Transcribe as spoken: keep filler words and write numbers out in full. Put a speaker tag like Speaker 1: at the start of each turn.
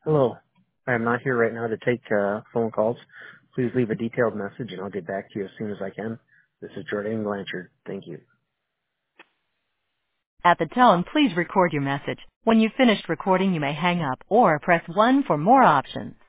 Speaker 1: Hello. I am not here right now to take uh, phone calls. Please leave a detailed message and I'll get back to you as soon as I can. This is Jordan Blanchard. Thank you.
Speaker 2: At the tone, please record your message. When you've finished recording, you may hang up or press one for more options.